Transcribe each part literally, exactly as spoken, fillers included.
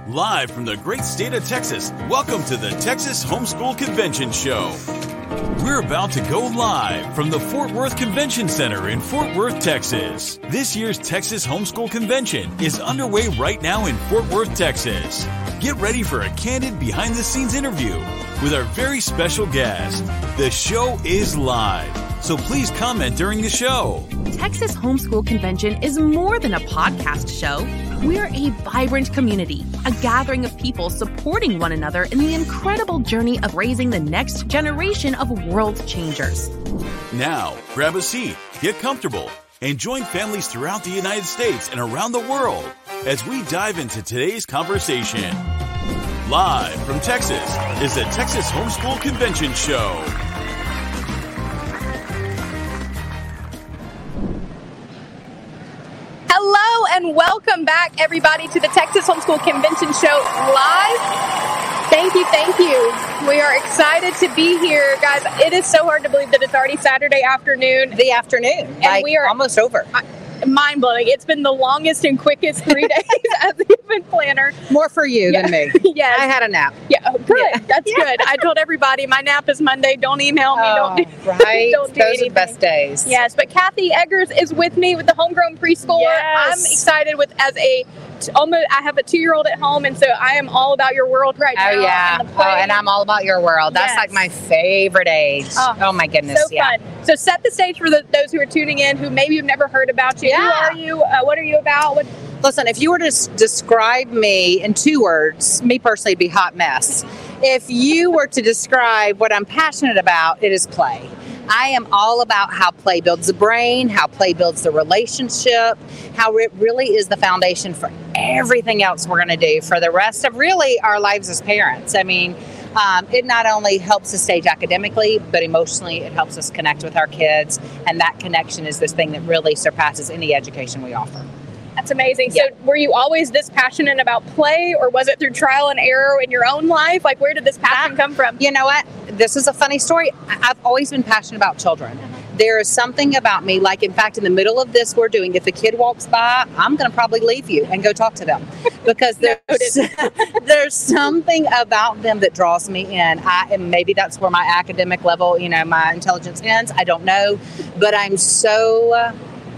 Live from the great state of Texas, welcome to the Texas Homeschool Convention Show. We're about to go live from the Fort Worth Convention Center in Fort Worth, Texas. This year's Texas Homeschool Convention is underway right now in Fort Worth, Texas. Get ready for a candid behind-the-scenes interview with our very special guest. The show is live, so please comment during the show. Texas Homeschool Convention is more than a podcast show. We're a vibrant community, a gathering of people supporting one another in the incredible journey of raising the next generation of world changers. Now, grab a seat, get comfortable, and join families throughout the United States and around the world as we dive into today's conversation. Live from Texas is the Texas Homeschool Convention Show. Hello and welcome back, everybody, to the Texas Homeschool Convention Show live. Thank you, thank you. We are excited to be here, guys. It is so hard to believe that it's already Saturday afternoon. The afternoon, and like we are almost over. Mind blowing. It's been the longest and quickest three days as the event planner. More for you yeah. than me. Yes. I had a nap. Yeah, oh, good. Yeah. That's Yeah. good. I told everybody my nap is Monday. Don't email me. Oh, don't do, right. don't do Those anything. are the best days. Yes, but Kathy Eggers is with me with the Homegrown Preschooler. Yes. I'm excited with as a almost. I have a two-year-old at home, and so I am all about your world right now. Oh yeah. And the Oh, play. and I'm all about your world. That's Yes. like my favorite age. Oh, Oh, my goodness. So yeah. fun. So set the stage for the, those who are tuning in who maybe have never heard about you. Yeah. Who are you? Uh, what are you about? What, Listen, if you were to s- describe me in two words, me personally would be hot mess. If you were to describe what I'm passionate about, it is play. I am all about how play builds the brain, how play builds the relationship, how it really is the foundation for everything else we're going to do for the rest of really our lives as parents. I mean, um, it not only helps us stage academically, but emotionally it helps us connect with our kids. And that connection is this thing that really surpasses any education we offer. that's amazing. Yeah. So were you always this passionate about play, or was it through trial and error in your own life? Like, where did this passion come from? You know what? This is a funny story. I- I've always been passionate about children. There is something about me, like, in fact, in the middle of this we're doing, if a kid walks by, I'm going to probably leave you and go talk to them because there's, there's something about them that draws me in. I and maybe that's where my academic level, you know, my intelligence ends. I don't know. But I'm so uh,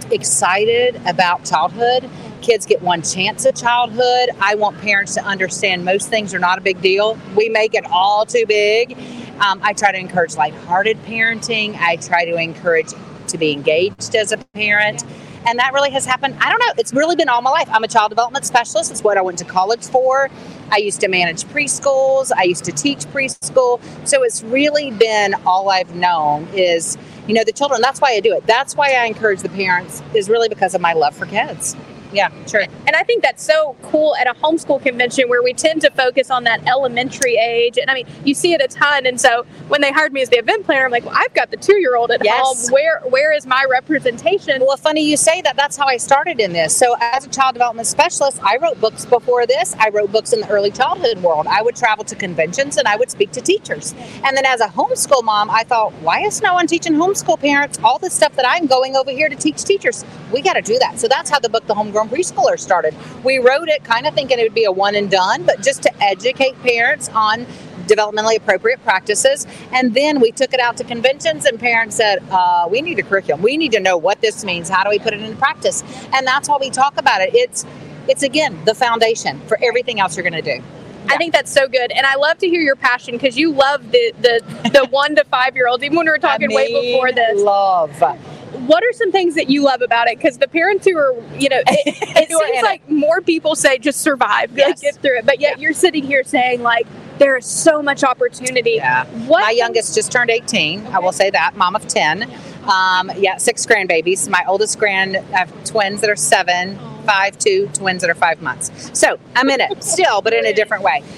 excited about childhood. Kids get one chance at childhood. I want parents to understand most things are not a big deal. We make it all too big. Um, I try to encourage lighthearted parenting. I try to encourage to be engaged as a parent. And that really has happened. I don't know. It's really been all my life. I'm a child development specialist. It's what I went to college for. I used to manage preschools. I used to teach preschool. So it's really been all I've known is, you know, the children. That's why I do it. That's why I encourage the parents is really because of my love for kids. Yeah, sure. And I think that's so cool at a homeschool convention where we tend to focus on that elementary age. And I mean, you see it a ton. And so when they hired me as the event planner, I'm like, well, I've got the two-year-old at Yes. home. Where Where is my representation? Well, funny you say that. That's how I started in this. So as a child development specialist, I wrote books before this. I wrote books in the early childhood world. I would travel to conventions and I would speak to teachers. And then as a homeschool mom, I thought, why is no one teaching homeschool parents all the stuff that I'm going over here to teach teachers? We got to do that. So that's how the book, The Homegrown Preschooler, started. We wrote it kind of thinking it would be a one and done, but just to educate parents on developmentally appropriate practices. And then we took it out to conventions and parents said, uh, we need a curriculum. We need to know what this means. How do we put it into practice? And that's why we talk about it. It's, it's again, the foundation for everything else you're going to do. I think that's so good. And I love to hear your passion because you love the, the, the one to five year olds, even when we were talking I way mean, before this. Love. What are some things that you love about it? Because the parents who are, you know, it, it Who are seems in like more people say just survive, Yes. like, get through it. But yet you're sitting here saying, like, there is so much opportunity. Yeah. What My youngest just turned eighteen. I will say that. Mom of ten. Um, yeah, six grandbabies. My oldest grand, I have twins that are seven, five, two, twins that are five months. So I'm in it still, but in a different way.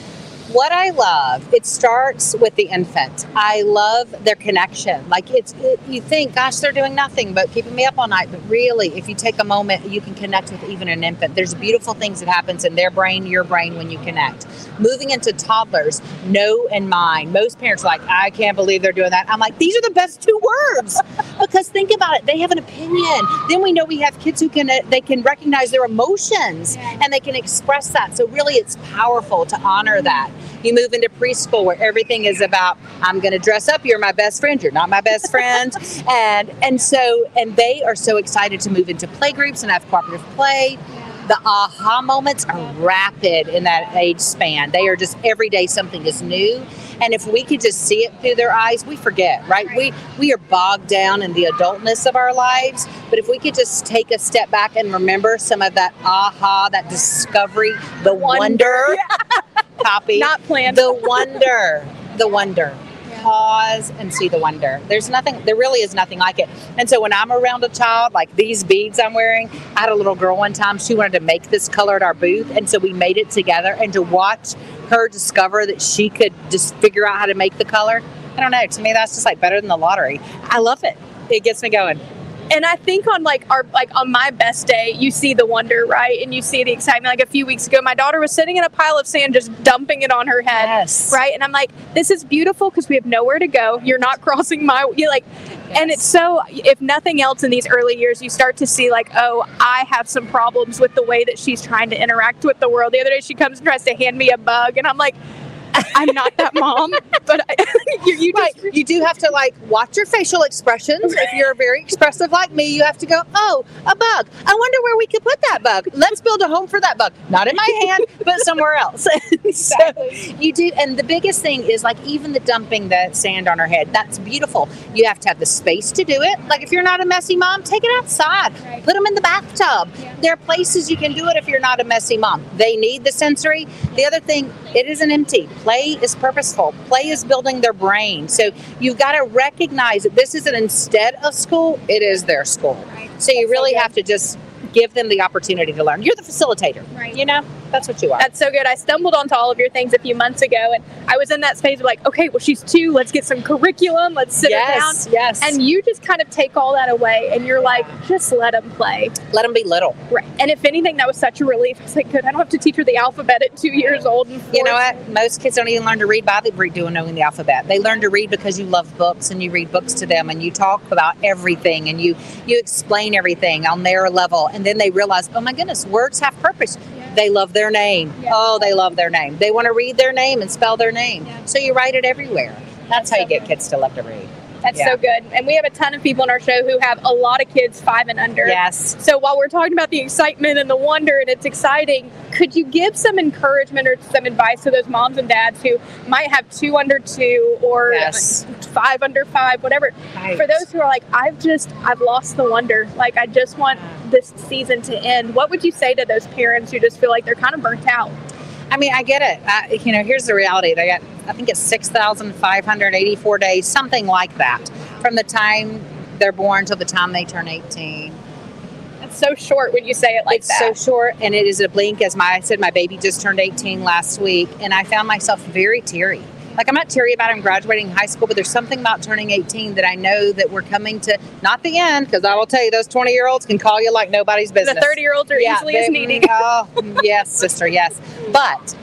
What I love, it starts with the infant. I love their connection. Like it's, it, you think, gosh, they're doing nothing but keeping me up all night. But really, if you take a moment, you can connect with even an infant. There's beautiful things that happens in their brain, your brain when you connect. Moving into toddlers, know and mind. Most parents are like, I can't believe they're doing that. I'm like, these are the best two words. Because think about it, they have an opinion. Then we know we have kids who can, uh, they can recognize their emotions and they can express that. So really, it's powerful to honor that. You move into preschool where everything is about, I'm going to dress up. You're my best friend. You're not my best friend. and and so, and they are so excited to move into play groups and have cooperative play. The aha moments are rapid in that age span. They are just every day something is new. And if we could just see it through their eyes, we forget, right? We we are bogged down in the adultness of our lives. But if we could just take a step back and remember some of that aha, that discovery, the wonder, wonder copy. Not planned. The wonder, the wonder. Pause and see the wonder. There's nothing, there really is nothing like it. And so when I'm around a child, like these beads I'm wearing, I had a little girl one time, she wanted to make this color at our booth. And so we made it together, and to watch her discover that she could just figure out how to make the color. I don't know. To me, that's just like better than the lottery. I love it. It gets me going. And I think on like our like on my best day, you see the wonder, right? And you see the excitement. Like a few weeks ago, my daughter was sitting in a pile of sand, just dumping it on her head, yes. right? And I'm like, this is beautiful because we have nowhere to go. You're not crossing my, you like, yes. And it's so. If nothing else, in these early years, you start to see like, oh, I have some problems with the way that she's trying to interact with the world. The other day, she comes and tries to hand me a bug, and I'm like, I'm not that mom, but I, you, you, just, right. You do have to like watch your facial expressions. If you're very expressive like me, you have to go, oh, a bug. I wonder where we could put that bug. Let's build a home for that bug. Not in my hand, but somewhere else. Exactly. So you do. And the biggest thing is like even the dumping the sand on her head. That's beautiful. You have to have the space to do it. Like if you're not a messy mom, take it outside. Right. Put them in the bathtub. Yeah. There are places you can do it if you're not a messy mom. They need the sensory. The other thing, it isn't empty. Play is purposeful. Play is building their brain. So you've got to recognize that this isn't instead of school, it is their school. Right. So you That's really so have to just give them the opportunity to learn. You're the facilitator, right? You know, that's what you are. That's so good. I stumbled onto all of your things a few months ago, and I was in that space of like, okay, well, she's two. Let's get some curriculum. Let's sit yes, her down. Yes. And you just kind of take all that away, and you're like, just let them play. Let them be little. Right. And if anything, that was such a relief. I was like, good. I don't have to teach her the alphabet at two years old. And you know what? Most kids don't even learn to read by the doing knowing the alphabet. They learn to read because you love books, and you read books to them, and you talk about everything, and you you explain everything on their level, and then they realize, oh my goodness, words have purpose. Yeah. They love their name. Yeah. Oh, they love their name. They want to read their name and spell their name. Yeah. So you write it everywhere. That's, That's how so you get good. Kids to love to read. That's yeah. so good. And we have a ton of people in our show who have a lot of kids five and under. Yes. So while we're talking about the excitement and the wonder and it's exciting, could you give some encouragement or some advice to those moms and dads who might have two under two or yes. five under five, whatever. Right. For those who are like, I've just, I've lost the wonder. Like, I just want this season to end. What would you say to those parents who just feel like they're kind of burnt out? I mean, I get it. I, you know, here's the reality. They got, I think it's six thousand five hundred eighty-four days, something like that, from the time they're born till the time they turn eighteen. That's so short when you say it like it's that. It's so short, and it is a blink. As my, I said, my baby just turned eighteen last week, and I found myself very teary. Like, I'm not teary about him graduating high school, but there's something about turning eighteen that I know that we're coming to, not the end, because I will tell you, those twenty-year-olds can call you like nobody's business. The thirty-year-olds are yeah, easily they, as needy. Oh, yes, sister, yes. But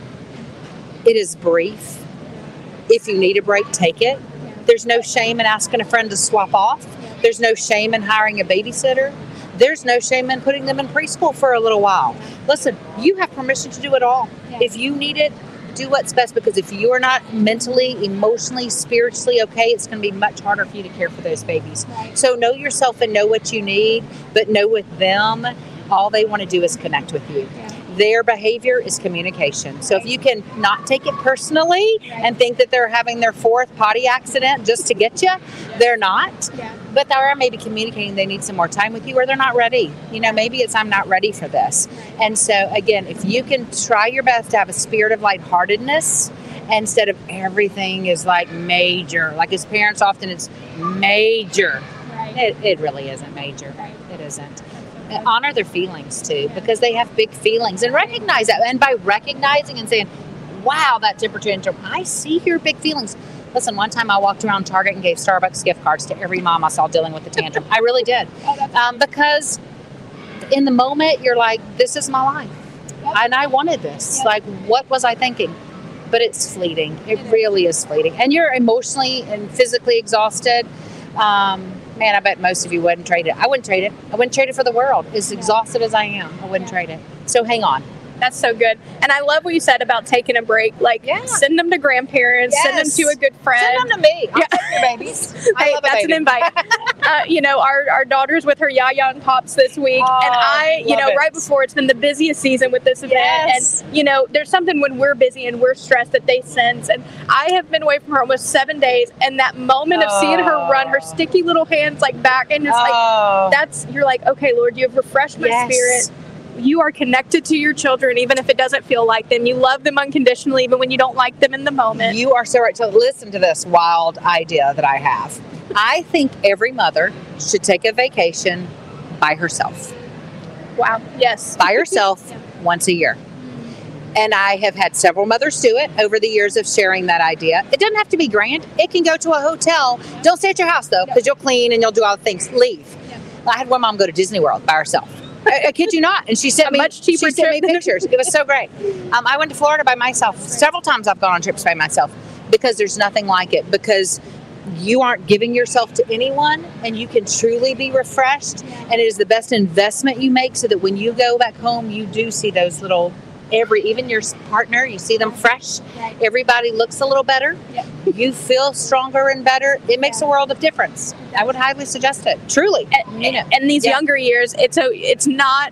it is brief. If you need a break, take it. There's no shame in asking a friend to swap off. There's no shame in hiring a babysitter. There's no shame in putting them in preschool for a little while. Listen, you have permission to do it all. If you need it, do what's best, because if you're not mentally, emotionally, spiritually okay, it's going to be much harder for you to care for those babies. Right. So know yourself and know what you need, but know with them, all they want to do is connect with you. Yeah. Their behavior is communication. So if you can not take it personally and think that they're having their fourth potty accident just to get you, they're not. Yeah. But they are maybe communicating they need some more time with you, or they're not ready. You know, maybe it's I'm not ready for this. And so again, if you can try your best to have a spirit of lightheartedness instead of everything is like major. Like as parents, often it's major. Right. It, it really isn't major. Right. It isn't. Honor their feelings too, because they have big feelings, and recognize that. And by recognizing and saying, wow, that temper tantrum. I see your big feelings. Listen, one time I walked around Target and gave Starbucks gift cards to every mom I saw dealing with the tantrum. I really did. Um, because in the moment, you're like, this is my life. Yep. And I wanted this. Yep. Like, what was I thinking? But it's fleeting. It really is fleeting. And you're emotionally and physically exhausted. Um, man, I bet most of you wouldn't trade it. I wouldn't trade it. I wouldn't trade it for the world. As exhausted as I am, I wouldn't trade it. So hang on. That's so good. And I love what you said about taking a break. Like, yeah. send them to grandparents, yes. send them to a good friend. Send them to me. I'll yeah. take your babies. I hey, love that's baby. an invite. uh, you know, our, our daughter's with her Yaya and Pops this week. Oh, and I, you know, it. right before, it's been the busiest season with this event. Yes. And, you know, there's something when we're busy and we're stressed that they sense. And I have been away from her almost seven days. And that moment of oh. seeing her run, her sticky little hands like back, and it's oh. like, that's, you're like, okay, Lord, you have refreshed my yes. spirit. You are connected to your children, even if it doesn't feel like them. You love them unconditionally, even when you don't like them in the moment. You are so right. So listen to this wild idea that I have. I think every mother should take a vacation by herself. Wow. Yes. By herself yeah. once a year. And I have had several mothers do it over the years of sharing that idea. It doesn't have to be grand. It can go to a hotel. Don't stay at your house, though, because you'll clean and you'll do all the things. Leave. Yeah. I had one mom go to Disney World by herself. I, I kid you not. And she sent a me much cheaper she sent me pictures. It was so great. Um, I went to Florida by myself. Several times I've gone on trips by myself because there's nothing like it. Because you aren't giving yourself to anyone and you can truly be refreshed. And it is the best investment you make so that when you go back home, you do see those little, every, even your partner, you see them fresh. Everybody looks a little better. You feel stronger and better. It makes a world of difference. I would highly suggest it. Truly. And, you know, and these yeah. younger years, it's a, it's not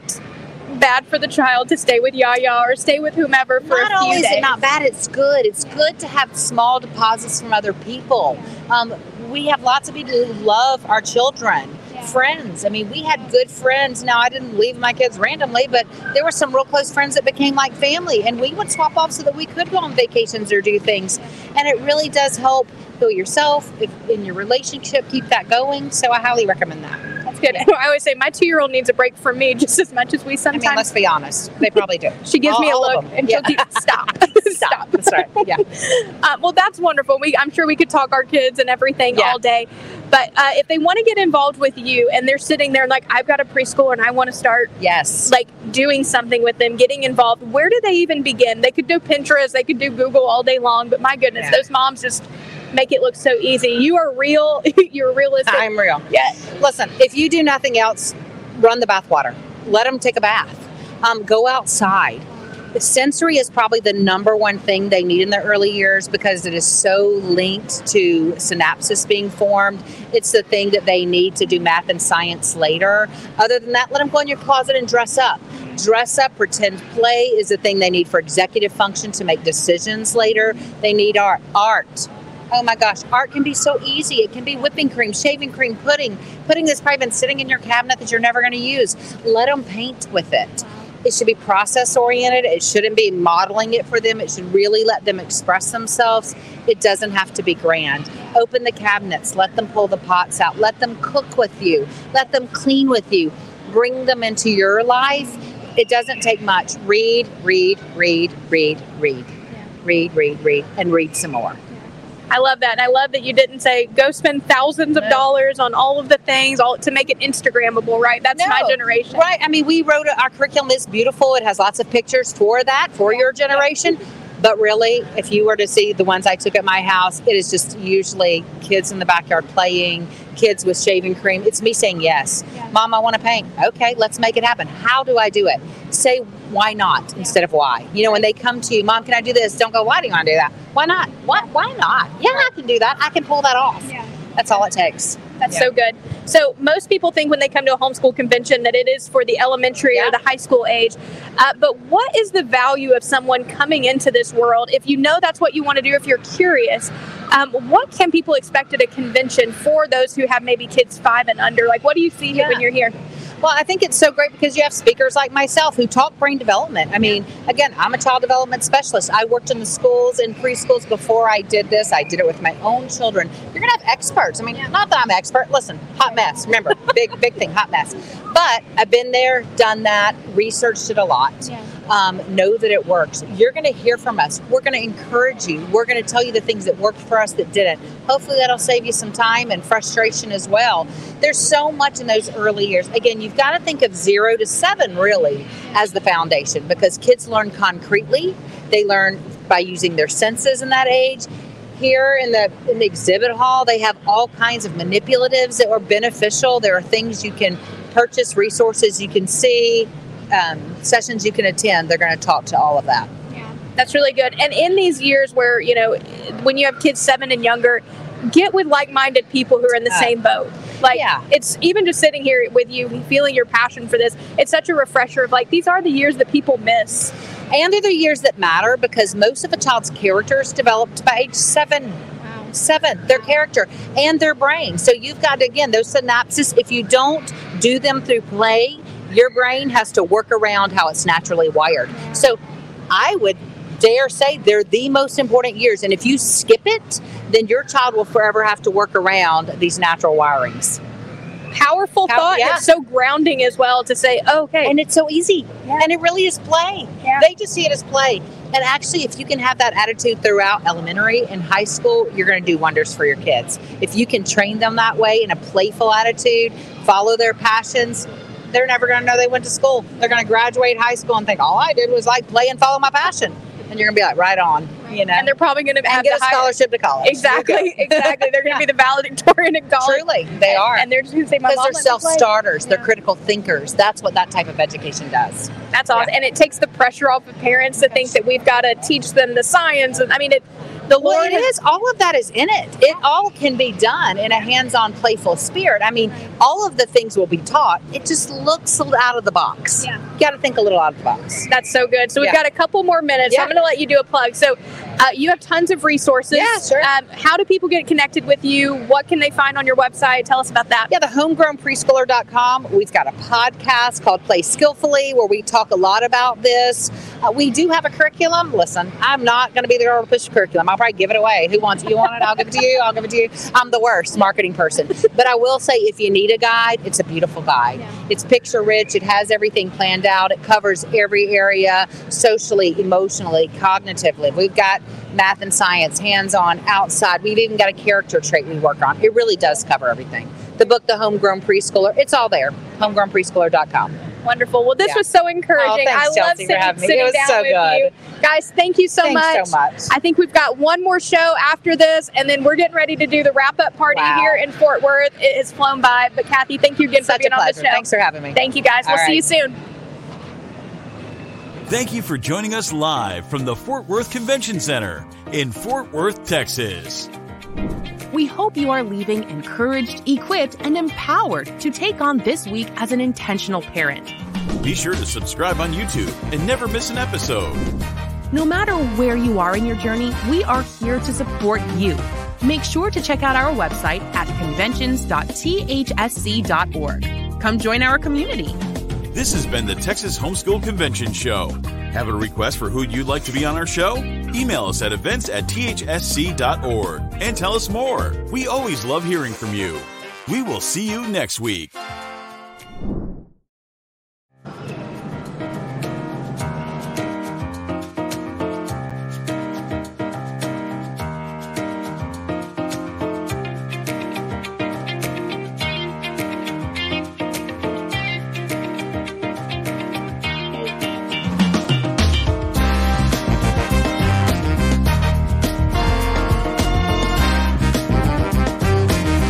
bad for the child to stay with Yaya or stay with whomever for not a few only days. Is it not bad, it's good. It's good to have small deposits from other people. Um, we have lots of people who love our children. Friends. I mean, we had good friends. Now, I didn't leave my kids randomly, but there were some real close friends that became like family, and we would swap off so that we could go on vacations or do things. And it really does help heal yourself, if in your relationship, keep that going. So I highly recommend that. That's good. I always say my two-year-old needs a break from me just as much as we sometimes. I mean, let's be honest. They probably do. She gives all, me a look and she'll yeah. keep, stop. Stop. That's right. Yeah. Uh, well, that's wonderful. We, I'm sure we could talk our kids and everything yeah. all day. But uh, if they want to get involved with you and they're sitting there like, I've got a preschool and I want to start yes. like doing something with them, getting involved, where do they even begin? They could do Pinterest, they could do Google all day long, but my goodness, yeah. those moms just make it look so easy. You are real. You're realistic. I'm real. Yeah. Listen, if you do nothing else, run the bath water. Let them take a bath. Um, go outside. Sensory is probably the number one thing they need in their early years because it is so linked to synapses being formed. It's the thing that they need to do math and science later. Other than that, let them go in your closet and dress up. Dress up, pretend play is the thing they need for executive function to make decisions later. They need art. Art. Oh my gosh, art can be so easy. It can be whipping cream, shaving cream, pudding. Pudding that's probably been sitting in your cabinet that you're never going to use. Let them paint with it. It should be process-oriented. It shouldn't be modeling it for them. It should really let them express themselves. It doesn't have to be grand. Open the cabinets. Let them pull the pots out. Let them cook with you. Let them clean with you. Bring them into your life. It doesn't take much. Read, read, read, read, read. Yeah. Read, read, read, and read some more. I love that. And I love that you didn't say, go spend thousands of no. dollars on all of the things all to make it Instagrammable, right? That's no. my generation. Right. I mean, we wrote, a, our curriculum is beautiful. It has lots of pictures for that, for your generation. But really, if you were to see the ones I took at my house, it is just usually kids in the backyard playing, kids with shaving cream. It's me saying yes. Yeah. Mom, I want to paint. Okay, let's make it happen. How do I do it? Say why not yeah. instead of why. You know, when they come to you, Mom, can I do this? Don't go, why do you want to do that? Why not? Why, why not? Yeah, I can do that. I can pull that off. Yeah. That's all it takes. That's yeah. so good. So most people think when they come to a homeschool convention that it is for the elementary yeah. or the high school age. Uh, but what is the value of someone coming into this world? If you know that's what you want to do, if you're curious, um, what can people expect at a convention for those who have maybe kids five and under? Like, what do you see yeah. when you're here? Well, I think it's so great because you have speakers like myself who talk brain development. I mean, again, I'm a child development specialist. I worked in the schools and preschools before I did this. I did it with my own children. You're going to have experts. I mean, not that I'm an expert. Listen, hot mess. Remember, big, big thing, hot mess. But I've been there, done that, researched it a lot. Yeah. Um, know that it works. You're going to hear from us. We're going to encourage you. We're going to tell you the things that worked for us that didn't. Hopefully that'll save you some time and frustration as well. There's so much in those early years. Again, you've got to think of zero to seven really as the foundation, because kids learn concretely. They learn by using their senses in that age. Here in the in the exhibit hall, they have all kinds of manipulatives that are beneficial. There are things you can purchase, resources you can see, um, sessions you can attend. They're going to talk to all of that. Yeah, that's really good. And in these years where, you know, when you have kids seven and younger, get with like-minded people who are in the uh, same boat. Like, yeah. It's even just sitting here with you, feeling your passion for this. It's such a refresher of like, these are the years that people miss. And they're the years that matter, because most of a child's character is developed by age seven. Wow. Seven, their character and their brain. So you've got, again, those synapses, if you don't do them through play, your brain has to work around how it's naturally wired. So I would dare say they're the most important years. And if you skip it, then your child will forever have to work around these natural wirings. Powerful How, thought. Yeah. It's so grounding as well to say, oh, okay. And it's so easy. Yeah. And it really is play. Yeah. They just see it as play. And actually, if you can have that attitude throughout elementary and high school, you're going to do wonders for your kids. If you can train them that way in a playful attitude, follow their passions, they're never going to know they went to school. They're going to graduate high school and think, all I did was like play and follow my passion. And you're going to be like, right on, you know. And they're probably going to have get a scholarship to college. Exactly, exactly. They're going to yeah. be the valedictorian in college. Truly, they and, are. And they're just going to say, my mom Because they're self-starters. Yeah. They're critical thinkers. That's what that type of education does. That's awesome. Yeah. And it takes the pressure off of parents to think that we've got to teach them the science. And I mean, it. The well, Lord it is. All of that is in it. It all can be done in a hands-on, playful spirit. I mean, all of the things will be taught. It just looks out of the box. Yeah. You got to think a little out of the box. That's so good. So we've yeah. got a couple more minutes. Yeah. So I'm going to let you do a plug. So uh, you have tons of resources. Yeah, sure. Um, how do people get connected with you? What can they find on your website? Tell us about that. Yeah, the homegrown preschooler dot com. We've got a podcast called Play Skillfully where we talk a lot about this. Uh, we do have a curriculum. Listen, I'm not going to be the girl to push the curriculum. I'll probably give it away. Who wants it? You want it? I'll give it to you. I'll give it to you. I'm the worst marketing person. But I will say, if you need a guide, it's a beautiful guide. Yeah. It's picture rich. It has everything planned out. It covers every area, socially, emotionally, cognitively. We've got math and science, hands-on, outside. We've even got a character trait we work on. It really does cover everything. The book, The Homegrown Preschooler, it's all there. homegrown preschooler dot com. Wonderful. Well, this yeah. was so encouraging. Oh, thanks, I love Chelsea, sitting, sitting it was down so with good. you. Guys, thank you so Thanks much. so much. I think we've got one more show after this, and then we're getting ready to do the wrap-up party wow. here in Fort Worth. It has flown by. But, Kathy, thank you again Such for being a on pleasure. the show. Thanks for having me. Thank you, guys. All we'll right. see you soon. Thank you for joining us live from the Fort Worth Convention Center in Fort Worth, Texas. We hope you are leaving encouraged, equipped, and empowered to take on this week as an intentional parent. Be sure to subscribe on YouTube and never miss an episode. No matter where you are in your journey, we are here to support you. Make sure to check out our website at conventions dot t h s c dot org. Come join our community. This has been the Texas Homeschool Convention Show. Have a request for who you'd like to be on our show? Email us at events at t h s c dot org and tell us more. We always love hearing from you. We will see you next week.